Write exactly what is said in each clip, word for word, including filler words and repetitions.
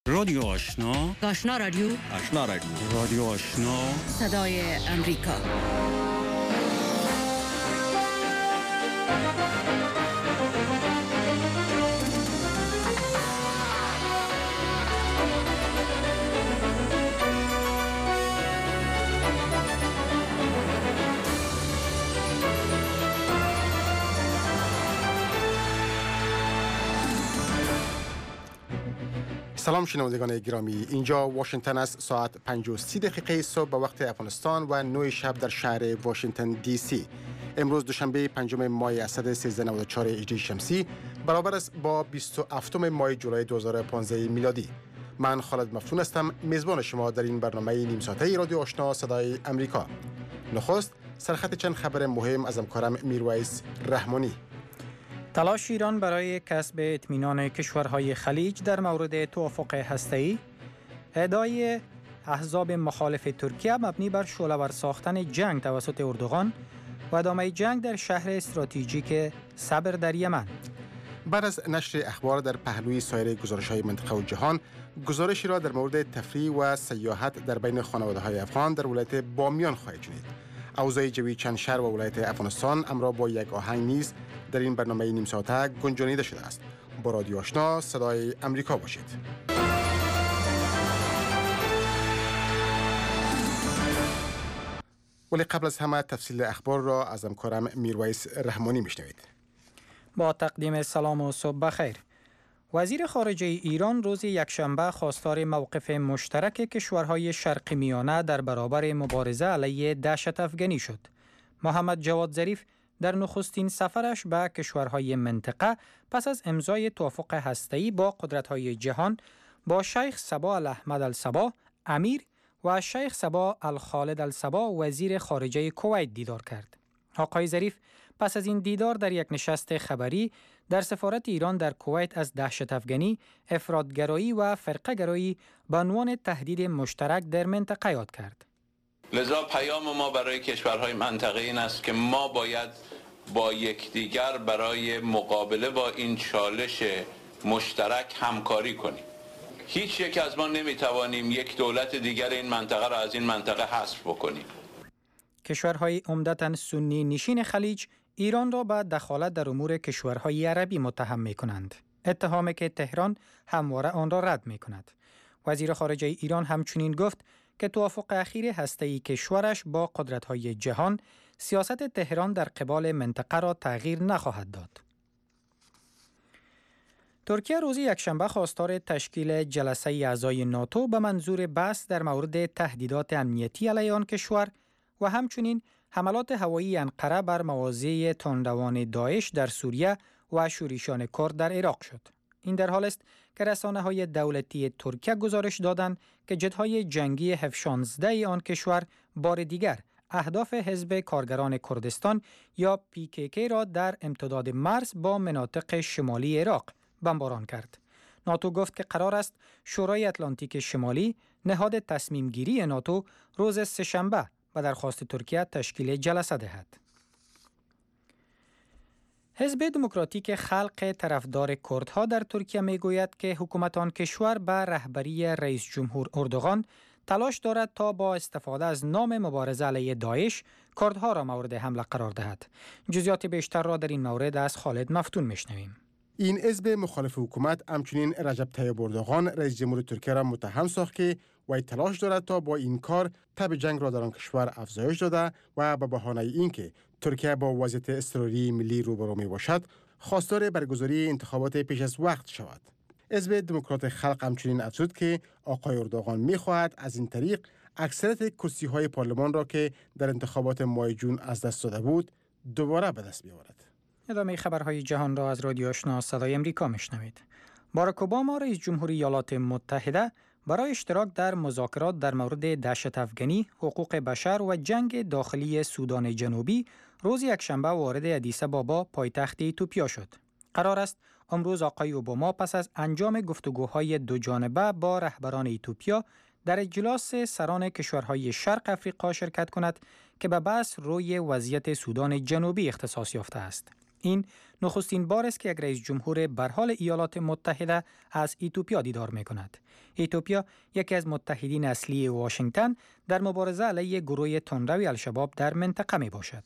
رادیو آشنا، آشنا رادیو، آشنا رادیو، رادیو آشنا، صدای امریکا. سلام شنوندگان گرامی، اینجا واشنگتن است. ساعت پنج و سی دقیقه صبح به وقت افغانستان و نه شب در شهر واشنگتن دی سی. امروز دوشنبه پنجم ماه اسد سیزده نود و چهار هجری شمسی برابر است با بیست و هفتم ماه جولای دو هزار و پانزده میلادی. من خالد مفتون هستم، میزبان شما در این برنامه نیم ساعته رادیو آشنا صدای امریکا. نخست سرخط چند خبر مهم از همکارم میرویس رحمانی. تلاش ایران برای کسب اطمینان کشورهای خلیج در مورد توافق هسته‌ای، ادعای احزاب مخالف ترکیه مبنی بر شعله‌ور ساختن جنگ توسط اردوغان و ادامه جنگ در شهر استراتژیک صبر در یمن. بعد از نشر اخبار در پهلوی سایر گزارش‌های منطقه و جهان، گزارشی را در مورد تفریح و سیاحت در بین خانواده‌های افغان در ولایت بامیان خواهید شنید. اوضاع جوی چند شهر و ولایت افغانستان امروز با یک آهنگ نیز در این برنامه نیم ساعته گنجانیده شده است. با رادیو آشنا صدای امریکا باشید. ولی قبل از همه تفصیل اخبار را از همکارم میرویس رحمانی میشنوید. با تقدیم سلام و صبح بخیر. وزیر خارجه ایران روز یکشنبه خواستار موقف مشترک کشورهای شرق میانه در برابر مبارزه علیه دهشت افغانی شد. محمد جواد ظریف در نخستین سفرش به کشورهای منطقه پس از امضای توافق هسته‌ای با قدرت‌های جهان با شیخ صباح الاحمد الصباح امیر و شیخ صباح الخالد الصباح وزیر خارجه کویت دیدار کرد. آقای ظریف پس از این دیدار در یک نشست خبری در سفارت ایران در کویت از دهشت افغانی، افراط‌گرایی و فرقه‌گرایی به عنوان تهدید مشترک در منطقه یاد کرد. لذا پیام ما برای کشورهای منطقه این است که ما باید با یکدیگر برای مقابله با این چالش مشترک همکاری کنیم. هیچ یک از ما نمیتوانیم یک دولت دیگر این منطقه را از این منطقه حذف بکنیم. کشورهای عمدتاً سنی نشین خلیج ایران را به دخالت در امور کشورهای عربی متهم می‌کنند. اتهامی که تهران همواره آن را رد می‌کند. وزیر خارجه ایران همچنین گفت که توافق اخیر هسته‌ای کشورش با قدرت‌های جهان سیاست تهران در قبال منطقه را تغییر نخواهد داد. ترکیه روز یکشنبه خواستار تشکیل جلسه اعضای ناتو به منظور بحث در مورد تهدیدات امنیتی علیه آن کشور و همچنین حملات هوایی انقره بر مواضع تندروان داعش در سوریه و شورشیان کرد در عراق شد. این در حال است که رسانه‌های دولتی ترکیه گزارش دادند که جت‌های جنگی اف شانزده آن کشور بار دیگر اهداف حزب کارگران کردستان یا پی کی کی را در امتداد مرز با مناطق شمالی عراق بمباران کرد. ناتو گفت که قرار است شورای اتلانتیک شمالی نهاد تصمیم گیری ناتو روز سه‌شنبه به درخواست ترکیه تشکیل جلسه دهد. حزب دموکراتیک خلق طرفدار کردها در ترکیه میگوید که حکومت آن کشور به رهبری رئیس جمهور اردوغان تلاش دارد تا با استفاده از نام مبارزه علیه داعش کردها را مورد حمله قرار دهد. جزئیات بیشتر را در این مورد از خالد مفتون میشنویم. این حزب مخالف حکومت همچنین رجب طیب اردوغان رئیس جمهور ترکیه را متهم ساخت که وی تلاش دارد تا با این کار تب جنگ را در آن کشور افزایش داده و به بهانه اینکه ترکیه با وضعیت اضطراری ملی روبرو می باشد خواستار برگزاری انتخابات پیش از وقت شود. حزب دموکرات خلق همچنین افزود که آقای اردوغان می خواهد از این طریق اکثریت کرسی های پارلمان را که در انتخابات ماه جون از دست داده بود دوباره به دست بیاورد. ادامه خبرهای جهان را از رادیو آشنا صدای امریکا میشنوید. باراک اوباما رئیس جمهوری ایالات متحده برای اشتراک در مذاکرات در مورد دهشت افغانی، حقوق بشر و جنگ داخلی سودان جنوبی روز یکشنبه وارد ادیس آبابا پایتخت اتیوپیا شد. قرار است امروز آقای اوباما پس از انجام گفتگوهای دو جانبه با رهبران اتیوپیا در اجلاس سران کشورهای شرق افریقا شرکت کند که به بحث روی وضعیت سودان جنوبی اختصاص یافته است. این نخستین بار است که یک رئیس جمهور بر حال ایالات متحده از اتیوپیا دیدار می کند. اتیوپیا یکی از متحدین اصلی واشنگتن در مبارزه علیه گروه تندروی الشباب در منطقه می باشد.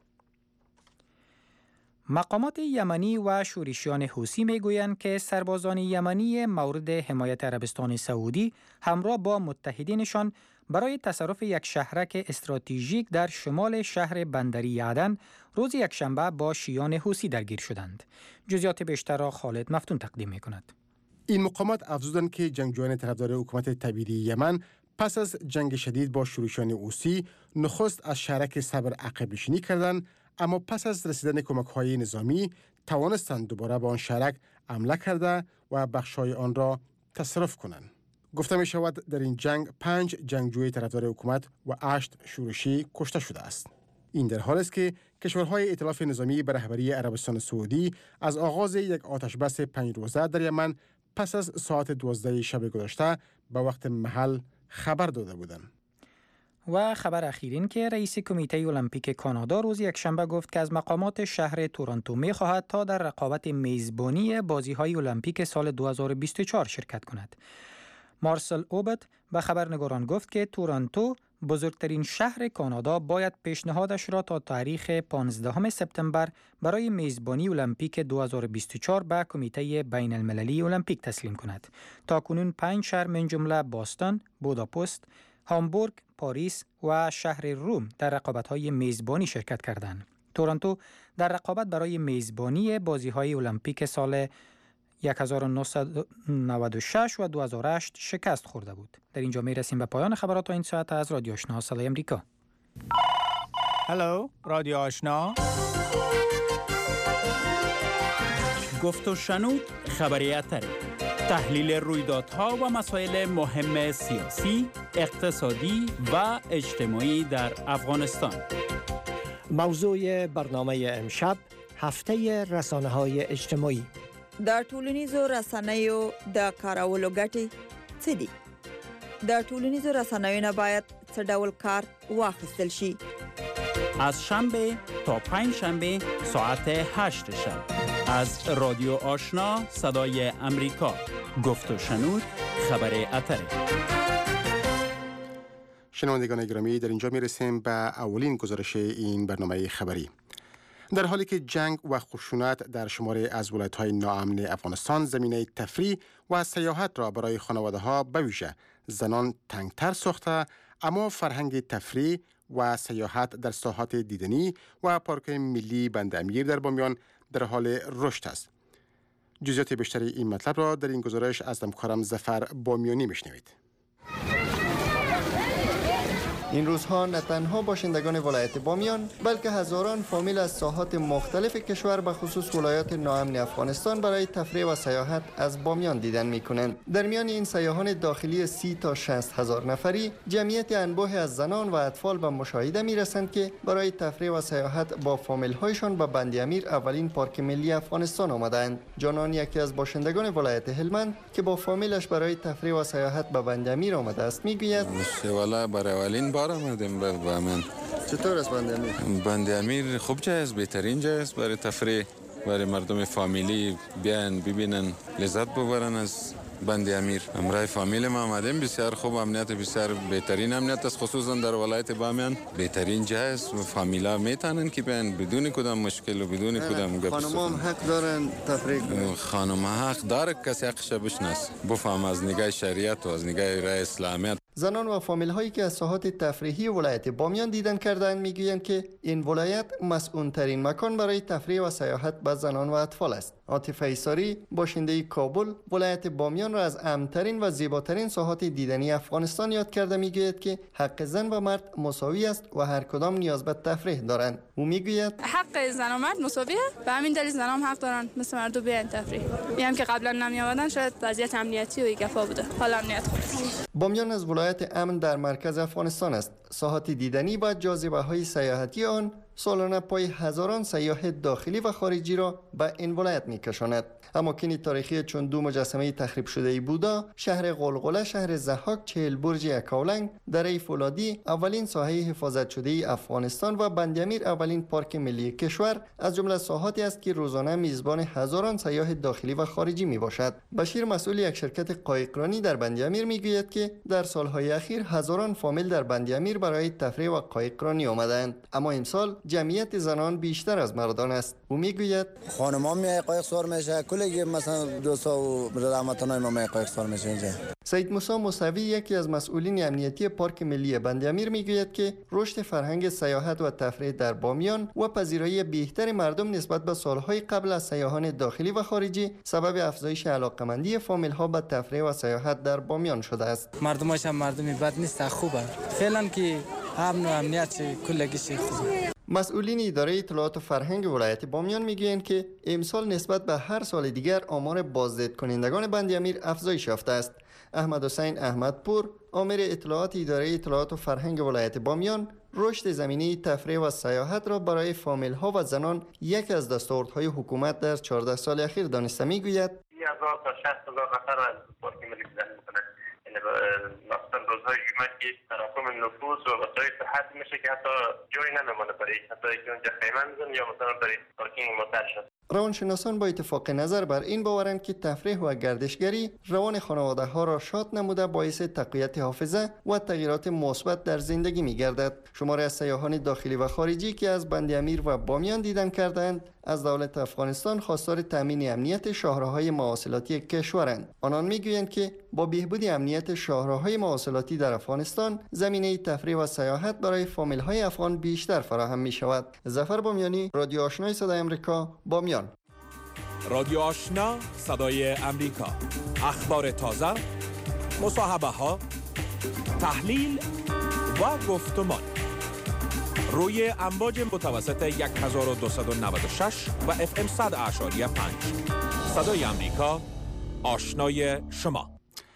مقامات یمنی و شورشیان حوثی می گویند که سربازان یمنی مورد حمایت عربستان سعودی همراه با متحدینشان برای تصرف یک شهرک استراتژیک در شمال شهر بندری عدن روز یکشنبه با شیعان حوثی درگیر شدند. جزئیات بیشتر را خالد مفتون تقدیم می کند. این مقامات افزودند که جنگجویان طرفدار حکومت تبعیدی یمن پس از جنگ شدید با شورشیان حوثی نخست از شهرک صبر عقب نشینی کردند، اما پس از رسیدن کمک‌های نظامی توانستند دوباره به آن شهرک حمله کرده و بخش‌های آن را تصرف کنند. گفته می شود در این جنگ پنج جنگجوی طرفدار حکومت و هشت شورشی کشته شده است. این در حالی است که کشورهای ائتلاف نظامی به رهبری عربستان سعودی از آغاز یک آتشبس پنج روزه در یمن پس از ساعت دوازده شب گذشته به وقت محل خبر داده بودند. و خبر اخیر این که رئیس کمیته المپیک کانادا روز یکشنبه گفت که از مقامات شهر تورنتو می خواهد تا در رقابت میزبانی بازی‌های المپیک سال دو هزار و بیست و چهار شرکت کند. مارسل اوبت به خبرنگاران گفت که تورنتو بزرگترین شهر کانادا باید پیشنهادش را تا تاریخ پانزدهم سپتامبر برای میزبانی المپیک دو هزار و بیست و چهار به کمیته بین المللی المپیک تسلیم کند. تاکنون پنج شهر من جمله باستون، بوداپست، هامبورگ، پاریس و شهر روم در رقابت‌های میزبانی شرکت کردند. تورنتو در رقابت برای میزبانی بازی‌های المپیک سال هزار و نهصد و نود و شش و دو هزار و هشت شکست خورده بود. در اینجا می رسیم به پایان خبرات این ساعت از رادیو آشنا صدای امریکا. هلو رادیو آشنا. گفت و شنود خبریاتره. تحلیل رویدادها و مسائل مهم سیاسی، اقتصادی و اجتماعی در افغانستان. موضوع برنامه امشب هفته رسانه‌های اجتماعی. د ټولنیزو رسنیو د کارولو ګټې څه دي؟ د ټولنیزو رسنیو نه باید څه ډول کار واخیستل شي؟ از شنبه تا پنج شنبه ساعت هشت شب از رادیو آشنا صدای امریکا. گفت و شنود خبر اتره. شنوندگان گرامی، در اینجا می رسیم به اولین گزارش این برنامه خبری. در حالی که جنگ و خشونت در شماری از ولایت‌های ناامن افغانستان زمینه تفریح و سیاحت را برای خانواده‌ها به ویژه زنان تنگتر ساخته، اما فرهنگ تفریح و سیاحت در ساحات دیدنی و پارک ملی بند امیر در بامیان در حال رشد است. جزئیات بیشتری این مطلب را در این گزارش از همکارم ظفر بامیانی میشنوید. این روزها نه تنها باشندگان ولایت بامیان بلکه هزاران فامیل از ساحات مختلف کشور به خصوص ولایات ناامن افغانستان برای تفریح و سیاحت از بامیان دیدن میکنند. در میان این سیاحان داخلی سی تا شصت هزار نفری جمعیت انبوه از زنان و اطفال به مشاهده میرسند که برای تفریح و سیاحت با فامیل هایشان به بند امیر اولین پارک ملی افغانستان آمدند. جانان یکی از باشندگان ولایت هلمند که با فامیلش برای تفریح و سیاحت به بند امیر آمده است میگوید والا برای اولین بار آمدیم به بامیان. چطور است بند امیر؟ بند امیر خوب جای است، بهترین جای است برای تفریح، برای مردم فامیلی بیان ببینن، لذت ببرن از بند امیر. امرای فامیل ما آمدیم، بسیار خوب، امنیت بسیار بهترین امنیت است، خصوصا در ولایت بامیان بهترین جای است و فامیلا میتونن که بیان بدون کدام مشکل و بدون کدام گپ. خانم هم حق دارن تفریح کنن. خانم حق داره کسی حقش بشناسه، بفهم از نگاه شریعت و از نگاه رای اسلامیت. زنان و فامیل هایی که از ساحات تفریحی ولایت بامیان دیدن کردند میگویند که این ولایت مسئول ترین مکان برای تفریح و سیاحت به زنان و اطفال است. عاطفه ایساری باشنده کابل ولایت بامیان را از امن‌ترین و زیباترین ساحات دیدنی افغانستان یاد کرده میگوید که حق زن و مرد مساوی است و هر کدام نیاز به تفریح دارند. او میگوید حق زن و مرد مساویه، به همین دلیل زنان هم حق دارن مثل مرد بیان تفریح. میگم که قبلا نمی آمدن شاید وضعیت امنیتی و ایگفا بوده، حالا امنیت خوبه. بامیان از ولایت امن در مرکز افغانستان است. ساحات دیدنی و جاذبه‌های سیاحتی آن سالانه پای هزاران سیاح داخلی و خارجی را به این ولایت می‌کشاند. اماکن تاریخی چون دو مجسمه تخریب شده بودا، شهر قلقله، شهر ضحاک، چهل برج یکاولنگ، دره فولادی، اولین ساحه حفاظت شده افغانستان و بندیامیر اولین پارک ملی کشور از جمله ساحاتی است که روزانه میزبان هزاران سیاح داخلی و خارجی میباشد. بشیر مسئول یک شرکت قایقرانی در بندیامیر میگوید که در سالهای اخیر هزاران فامیل در بندیامیر برای تفریح و قایقرانی آمدند، اما امسال جمعیت زنان بیشتر از مردان است. او میگوید خانم‌ها میای قایق سوار میشه، کلی مثلا دوستا و رحمتانای ما میای قایق سوار میشه اینجا. سید موسی موسوی یکی از مسئولین امنیتی پارک ملی بندیامیر میگوید که رشد فرهنگ سیاحت و تفریح در بامیان و پذیرایی بهتر مردم نسبت به سالهای قبل از سیاحان داخلی و خارجی سبب افزایش علاقمندی فامیل‌ها به تفریح و سیاحت در بامیان شده است. مردمش هم مردمی بد نیست، خوبه. فعلا که امن و امنیت کلگیش خوبه. مسئولین اداره اطلاعات و فرهنگ ولایت بامیان میگویند که امسال نسبت به هر سال دیگر آمار بازدید کنندگان بندیامیر افزایش یافته است. احمد حسین احمدپور، آمر اطلاعات اداره اطلاعات و فرهنگ ولایت بامیان، رشد زمینه تفریح و سیاحت را برای فامیل‌ها و زنان یکی از دستاوردهای حکومت در چهارده سال اخیر دانسته میگوید. هزار تا شصت هزار نفر از پارک ملی گذشت میکنند. یعنی مثلا روزهای جمعه که تراکم نفوس و وسایل صحت میشه که حتی جایی نمیمونه برای کسایی که اونجا خیمه میزنن یا مثلا برای پارکینگ مدت شد. روانشناسان با اتفاق نظر بر این باورند که تفریح و گردشگری روان خانواده ها را شاد نموده باعث تقویت حافظه و تغییرات مثبت در زندگی می گردد. شماری از سیاحان داخلی و خارجی که از بندیامیر و بامیان دیدن کردند از دولت افغانستان خواستار تامین امنیت شاهراهای مواصلاتی کشورند. آنان میگویند که با بهبود امنیت شاهراهای مواصلاتی در افغانستان زمینه تفریح و سیاحت برای فامیل‌های افغان بیشتر فراهم می شود. ظفر بامیانی، رادیو آشنای صدای آمریکا، بامیان. رادیو آشنا صدای امریکا، اخبار تازه، مصاحبه ها، تحلیل و گفتمان روی امواج متوسط هزار و دویست و نود و شش و اف ام صد اعشاریه پنج. صدای امریکا، آشنای شما.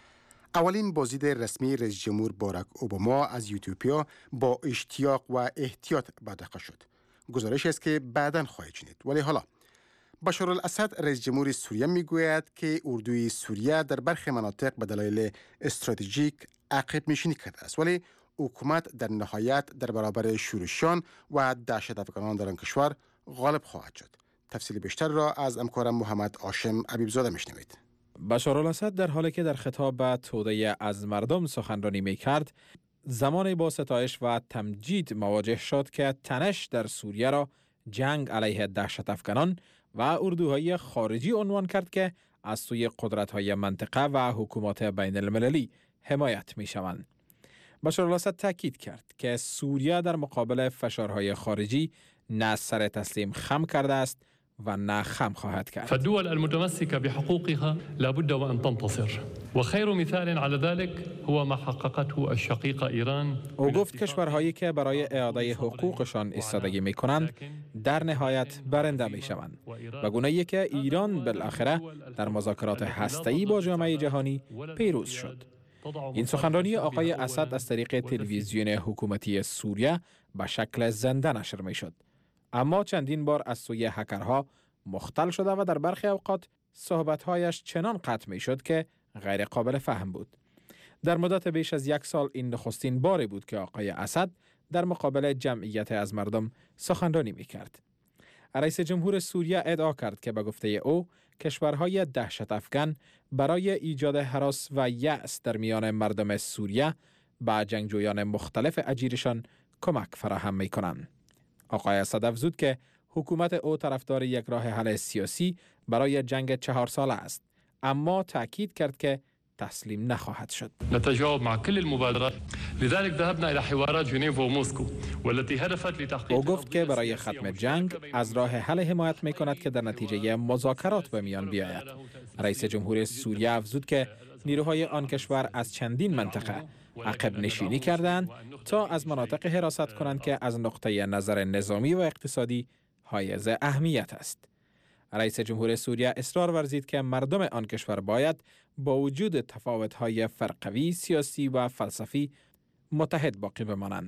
اولین بازدید رسمی رئیس جمهور باراک اوباما از ایتیوپیا با اشتیاق و احتیاط بدرقه شد. گزارش است که بعداً خواهید شنید. ولی حالا بشار الاسد رئیس جمهور سوریه میگوید که اردوی سوریه در برخی مناطق به دلایل استراتژیک عقب نشینی کرده است، ولی حکومت در نهایت در برابر شورشیان و دهشت افغانان در آن کشور غالب خواهد شد. تفصیل بیشتر را از همکارم محمد هاشم حبیبزاده میشنوید. بشار الاسد در حالی که در خطاب به توده از مردم سخنرانی میکرد، زمانی با ستایش و تمجید مواجه شد که تنش در سوریه را جنگ علیه دهشت افغانان و اردوهای خارجی عنوان کرد که از سوی قدرت‌های منطقه و حکومات بین المللی حمایت می‌شوند. بشار الاسد تاکید کرد که سوریه در مقابل فشارهای خارجی نه سر تسلیم خم کرده است و نه خم خواهد کرد. فالدول المتمسكة بحقوقها لابد وأن تنتصر وخير مثال على ذلك هو ما حققته الشقيقة ایران. او گفت کشورهایی که برای اعاده حقوقشان ایستادگی می‌کنند در نهایت برنده می‌شوند. و گونه‌ای که ایران بالاخره در مذاکرات هسته‌ای با جامعه جهانی پیروز شد. این سخنرانی آقای اسد از طریق تلویزیون حکومتی سوریه به شکل زنده نشر می‌شد. اما چندین بار از سوی هکرها مختل شده و در برخی اوقات صحبت‌هایش چنان قطع می‌شد که غیر قابل فهم بود. در مدت بیش از یک سال این نخستین باری بود که آقای اسد در مقابل جمعیت از مردم سخنرانی می‌کرد. رئیس جمهور سوریه ادعا کرد که به گفته او کشورهای دهشت افغان برای ایجاد هراس و یأس در میان مردم سوریه به جنگجویان مختلف اجیرشان کمک فراهم می‌کنند. آقای اسد افزود که حکومت او طرفدار یک راه حل سیاسی برای جنگ چهار ساله است، اما تأکید کرد که تسلیم نخواهد شد. نتجاوب مع كل المبادرات لذلك ذهبنا الى حوارات ژنو و مسکو والتي هدفت لتحقيق. او گفت که برای ختم جنگ از راه حل حمایت می‌کند که در نتیجه مذاکرات به میان بیاید. رئیس جمهور سوریه افزود که نیروهای آن کشور از چندین منطقه عقب نشینی کردند تا از مناطق حراست کنند که از نقطه نظر نظامی و اقتصادی حایز اهمیت است. رئیس جمهور سوریه اصرار ورزید که مردم آن کشور باید با وجود تفاوت‌های فرقوی، سیاسی و فلسفی متحد باقی بمانند.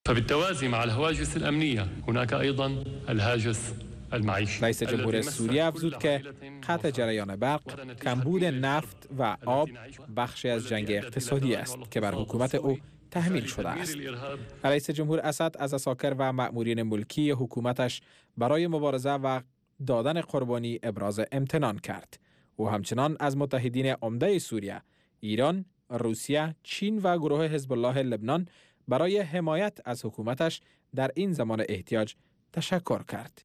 فبالتوازي مع الهواجس الأمنية هناك أيضا الهاجس المعیشی. رئیس جمهور سوریه افزود که قطع جریان برق، کمبود نفت و آب بخشی از جنگ اقتصادی است که بر حکومت او تحمیل شده است. رئیس جمهور اسد از عساکر و مأمورین ملکی حکومتش برای مبارزه و دادن قربانی ابراز امتنان کرد. او همچنان از متحدین عمده سوریه، ایران، روسیه، چین و گروه حزب الله لبنان برای حمایت از حکومتش در این زمان احتیاج تشکر کرد.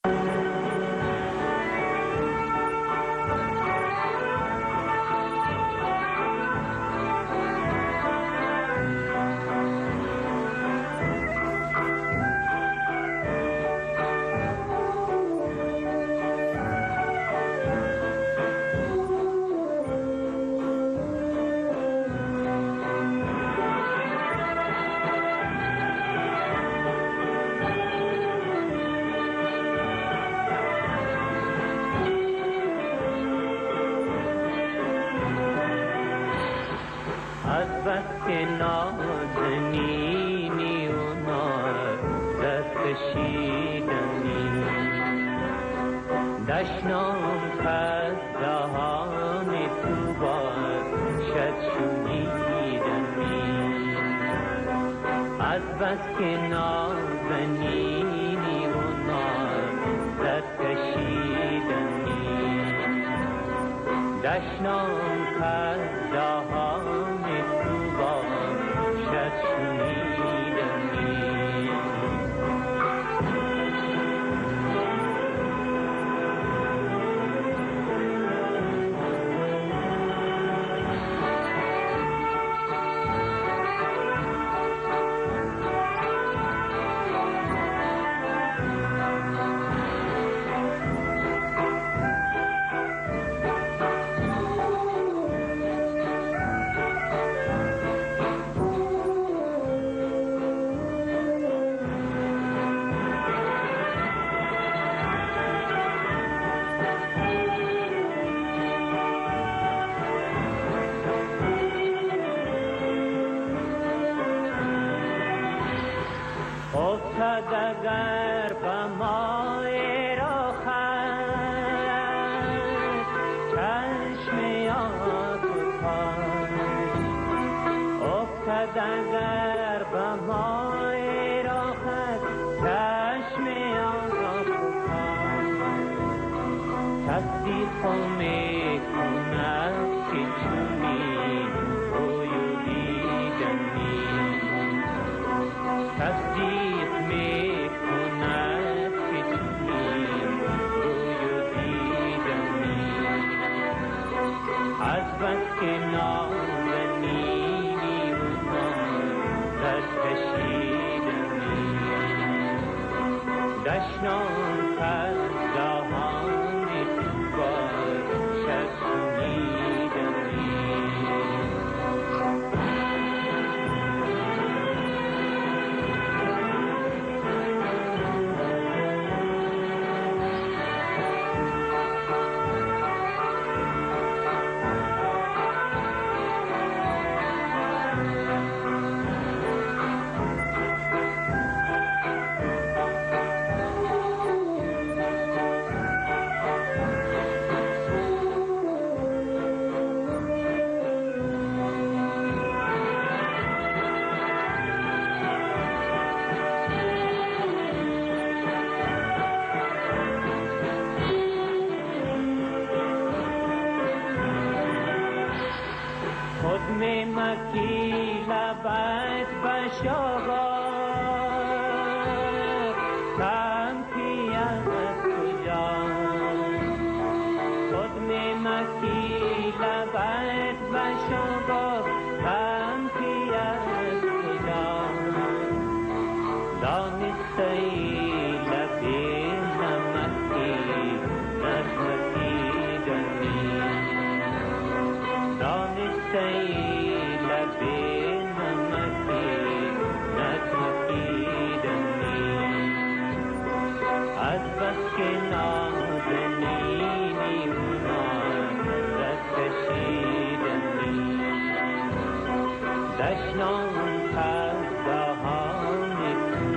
دشنام پس دهان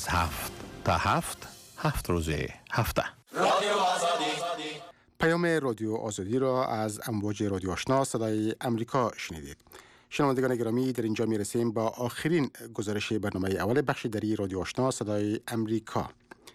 از هفت تا هفت هفت روز هفته. رادیو آزادی. پیام رادیو آزادی را از امواج رادیو آشنا صدای امریکا شنیدید. شنوندگان گرامی، در اینجا می رسیم با آخرین گزارش برنامه اول بخش دری رادیو آشنا صدای امریکا.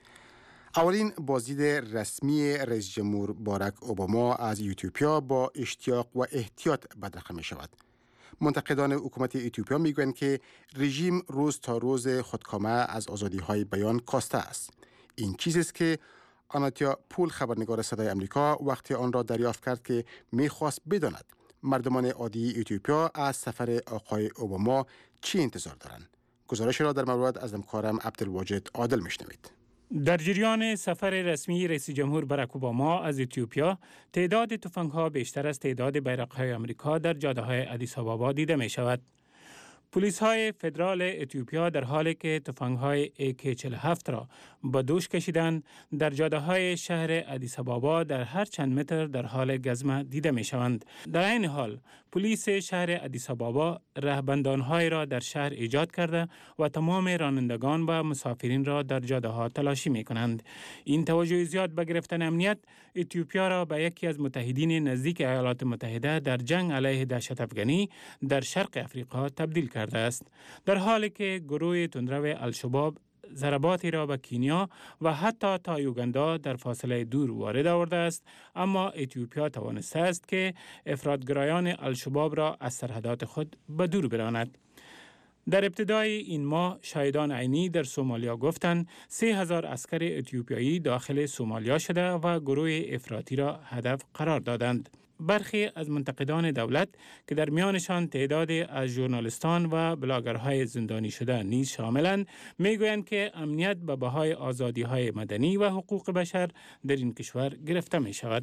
اولین بازدید رسمی رئیس جمهور باراک اوباما از ایتیوپیا با اشتیاق و احتیاط بدرقه می شود. منتقدان حکومت ایتیوپیا می گویند که رژیم روز تا روز خودکامه از آزادی های بیان کاسته است. این چیزی است که آناتیا پول، خبرنگار صدای امریکا، وقتی آن را دریافت کرد که می خواست بداند مردمان عادی ایتیوپیا از سفر آقای اوباما چی انتظار دارند. گزارش را در مورد از همکارم عبدالواجد عادل میشنوید. در جریان سفر رسمی رئیس جمهور باراک اوباما از اتیوپیا، تعداد تفنگ‌ها بیشتر از تعداد بیرق‌های آمریکا در جاده‌های آدیس آبابا دیده می‌شود. پلیس‌های فدرال اتیوپیا در حالی که تفنگ‌های ای کی چهل و هفت را به دوش کشیدند، در جاده‌های شهر آدیس آبابا در هر چند متر در حال گزمه دیده می‌شوند. در این حال، پلیس شهر آدیس آبابا راهبندان‌های را در شهر ایجاد کرده و تمام رانندگان و مسافرین را در جاده‌ها تلاشی می‌کنند. این توجه زیاد به گرفتن امنیت اتیوپیا را به یکی از متحدین نزدیک ایالات متحده در جنگ علیه دهشت افغانی در شرق افریقا تبدیل کرده است. در حالی که گروه تندرو الشباب ضرباتی را به کینیا و حتی تا یوگاندا در فاصله دور وارد آورده است، اما اتیوپیا توانسته است که افراطگرایان الشباب را از سرحدات خود به دور براند. در ابتدای این ماه شاهدان عینی در سومالیا گفتند سه هزار عسکر اتیوپیایی داخل سومالیا شده و گروه افراطی را هدف قرار دادند. برخی از منتقدان دولت که در میانشان تعداد از ژورنالیستان و بلاگرهای زندانی شده نیز شاملند، میگویند که امنیت به بهای آزادی‌های مدنی و حقوق بشر در این کشور گرفته می شود.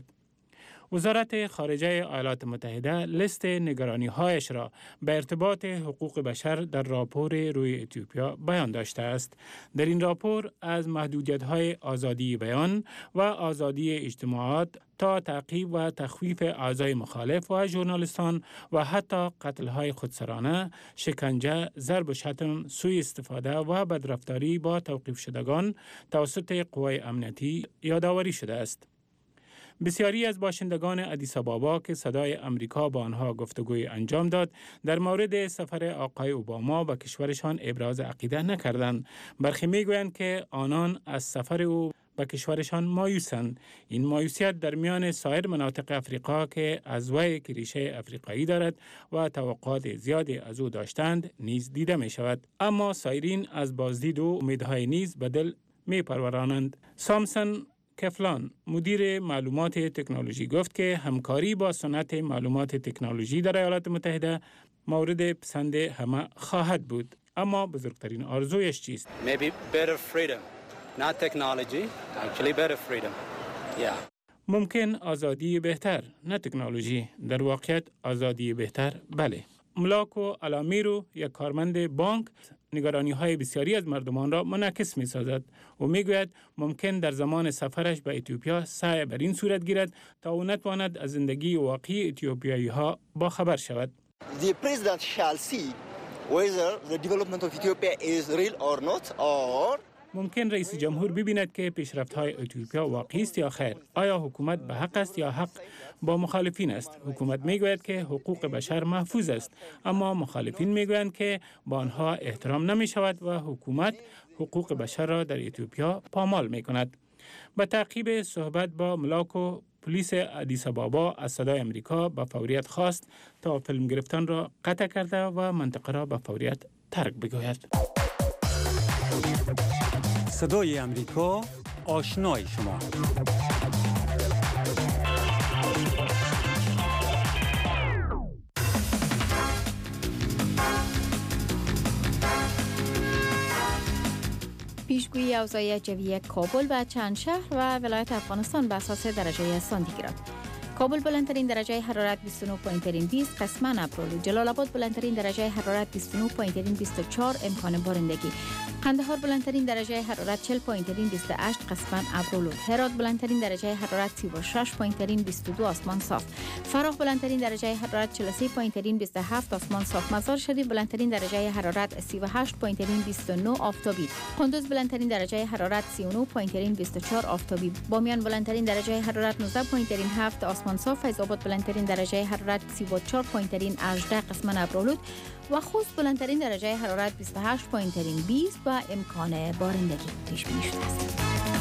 وزارت خارجه ایالات متحده لیست نگرانی‌هایش را به ارتباط حقوق بشر در راپور روی اتیوپیا بیان داشته است. در این راپور از محدودیت‌های آزادی بیان و آزادی اجتماعات تا تعقیب و تخویف اعضای مخالف و ژورنالیستان و حتی قتل‌های خودسرانه، شکنجه، ضرب و شتم، سوء استفاده و بدرفتاری با توقیف شدگان توسط قوای امنیتی یادآوری شده است. بسیاری از باشندگان آدیس آبابا که صدای امریکا با آنها گفتگوی انجام داد، در مورد سفر آقای اوباما به کشورشان ابراز عقیده نکردند. برخی میگویند که آنان از سفر او به کشورشان مایوسند. این مایوسیت در میان سایر مناطق افریقا که از وی که ریشه افریقایی دارد و توقعات زیادی از او داشتند نیز دیده می شود. اما سایرین از بازدید و امیدهای نیز به دل می پرورانند. سامسون کفلان، مدیر معلومات تکنولوژی، گفت که همکاری با صنعت معلومات تکنولوژی در ایالات متحده مورد پسند همه خواهد بود. اما بزرگترین آرزویش چیست؟ Maybe better freedom, not technology, actually better freedom. Yeah. ممکن آزادی بهتر، نه تکنولوژی. در واقعیت آزادی بهتر، بله. ملاکو الامیرو، یک کارمند بانک، نگرانی های بسیاری از مردمان را منعکس می سازد و می گوید ممکن در زمان سفرش به اتیوپیا سعی بر این صورت گیرد تا او نتواند از زندگی واقعی اتیوپیایی ها با خبر شود. The president shall see whether the development of Ethiopia is real or not, or ممکن رئیس جمهور ببیند که پیشرفت‌های اتیوپیا واقعی است یا خیر. آیا حکومت به حق است یا حق با مخالفین است؟ حکومت میگوید که حقوق بشر محفوظ است، اما مخالفین میگویند که با آنها احترام نمی شود و حکومت حقوق بشر را در اتیوپیا پامال می کند. به تعقیب صحبت با ملاکو، پلیس آدیس آبابا از صدای امریکا به فوریت خواست تا فیلم گرفتن را قطع کرده و منطقه را به فوریت ترک بگوید. صدای امریکا، آشنای شما. پیشگویی اوضاع جوی کابل و چند شهر و ولایت افغانستان به اساس درجه سانتیگراد. کابل بلندترین درجه حرارت بیست و نه و بیست، قسما ابرولود. جلال آباد بلندترین درجه حرارت بیست و نه و بیست و چهار، امکان بارندگی. قندهار بلندترین درجه حرارت چهل و بیست و هشت، قسما ابرولود. هرات بلندترین درجه حرارت سی و شش و بیست و دو، آسمان صاف. فراغ بلندترین درجه حرارت چهل و سه و بیست و هفت، آسمان صاف. مزار شریف بلندترین درجه حرارت سی و هشت و بیست و نه، آفتابی. قندوز بلندترین درجه حرارت سی و نه و بیست و چهار، آفتابی. بامیان بلندترین درجه حرارت نوزده و هفت، آسمان صاف. فیض آباد بلندترین درجه حرارت سی و چهار و هجده، قسما ابرولود. و خوست بلندترین درجه حرارت بیست و هشت و بیست و امکان بارندگی پیش بینی شده است.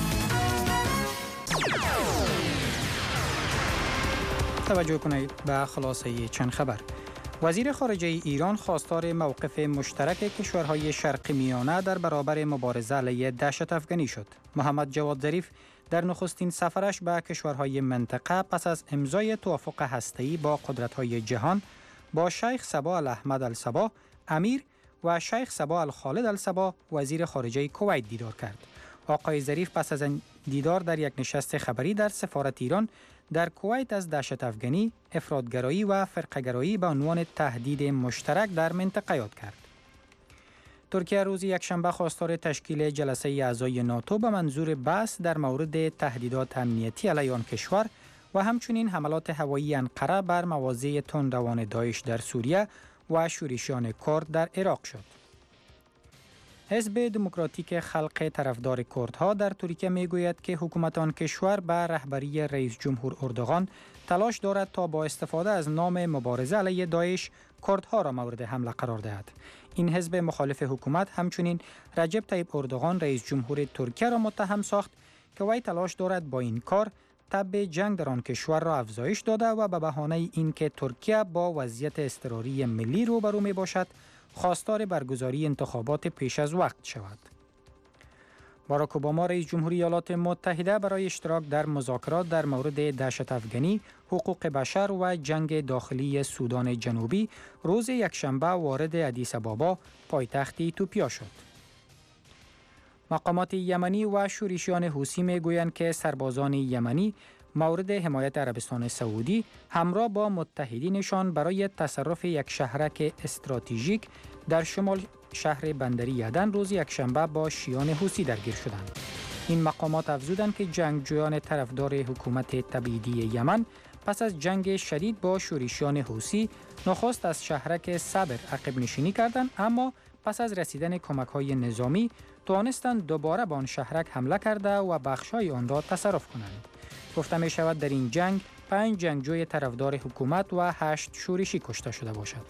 توجه کنید به خلاصه چند خبر. وزیر خارجه ایران خواستار موقف مشترک کشورهای شرق میانه در برابر مبارزه علیه دهشت افغانی شد. محمد جواد ظریف در نخستین سفرش به کشورهای منطقه پس از امضای توافق هسته‌ای با قدرت‌های جهان با شیخ صباح الاحمد الصباح امیر و شیخ صباح الخالد الصباح وزیر خارجه کویت دیدار کرد. آقای ظریف پس از دیدار در یک نشست خبری در سفارت ایران در کویت از دهشت افغانی، افراطگرایی و فرقه‌گرایی به عنوان تهدید مشترک در منطقه یاد کرد. ترکیه روز یکشنبه خواستار تشکیل جلسه اعضای ناتو به منظور بحث در مورد تهدیدات امنیتی علیه آن کشور و همچنین حملات هوایی انقره بر مواضع تندروان داعش در سوریه و شورشیان کرد در عراق شد. حزب دموکراتیک خلق طرفدار کردها در ترکیه میگوید که حکومت آن کشور به رهبری رئیس جمهور اردوغان تلاش دارد تا با استفاده از نام مبارزه علیه داعش کردها را مورد حمله قرار دهد. این حزب مخالف حکومت همچنین رجب طیب اردوغان رئیس جمهور ترکیه را متهم ساخت که وی تلاش دارد با این کار تب جنگ در آن کشور را افزایش داده و به بهانه اینکه ترکیه با وضعیت اضطراری ملی روبرو می باشد خواستار برگزاری انتخابات پیش از وقت شود. باراک اوباما رئیس جمهوری ایالات متحده برای اشتراک در مذاکرات در مورد دهشت افغانی، حقوق بشر و جنگ داخلی سودان جنوبی روز یکشنبه وارد ادیس آبابا پایتخت ایتوپیا شد. مقامات یمنی و شورشیان حوثی میگویند که سربازان یمنی مورد حمایت عربستان سعودی همراه با متحدینشان برای تصرف یک شهرک استراتژیک در شمال شهر بندری عدن روز یکشنبه با شیعان حوثی درگیر شدند. این مقامات افزودند که جنگجویان طرفدار حکومت تبعیدی یمن پس از جنگ شدید با شورشیان حوثی نخست از شهرک صبر عقب نشینی کردند، اما پس از رسیدن کمک‌های نظامی توانستند دوباره به آن شهرک حمله کرده و بخش‌های آن را تصرف کنند. گفته می شود در این جنگ پنج جنگجوی طرفدار حکومت و هشت شورشی کشته شده باشد.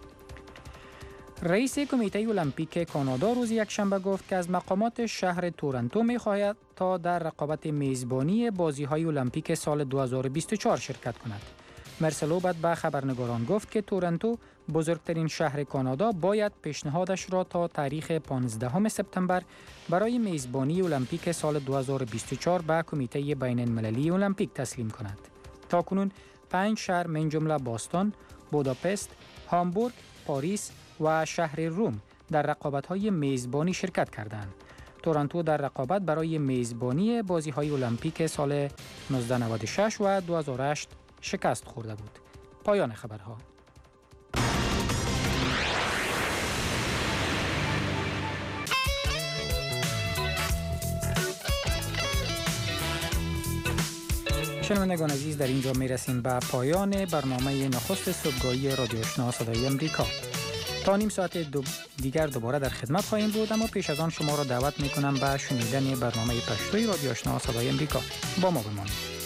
رئیس کمیته المپیک کانادا روز یکشنبه گفت که از مقامات شهر تورنتو می خواهد تا در رقابت میزبانی بازی‌های المپیک سال دو هزار و بیست و چهار شرکت کند. مرسلو بعد به خبرنگاران گفت که تورنتو بزرگترین شهر کانادا باید پیشنهادش را تا تاریخ پانزدهم سپتامبر برای میزبانی المپیک سال دو هزار و بیست و چهار به کمیته بین المللی المپیک تسلیم کند. تاکنون پنج شهر من جمله باستون، بوداپست، هامبورگ، پاریس و شهر روم در رقابت‌های میزبانی شرکت کردند. تورنتو در رقابت برای میزبانی بازی‌های المپیک سال نوزده نود و شش و دو هزار و هشت شکست خورده بود. پایان خبرها. شنوندگان عزیز، در اینجا می رسیم به پایان برنامه نخست صبحگاهی رادیو آشنا صدای امریکا. تا نیم ساعت دو دیگر دوباره در خدمت خواهیم بود، اما پیش از آن شما را دعوت می کنم به شنیدن برنامه پشتوی رادیو آشنا صدای امریکا. با ما بمانید.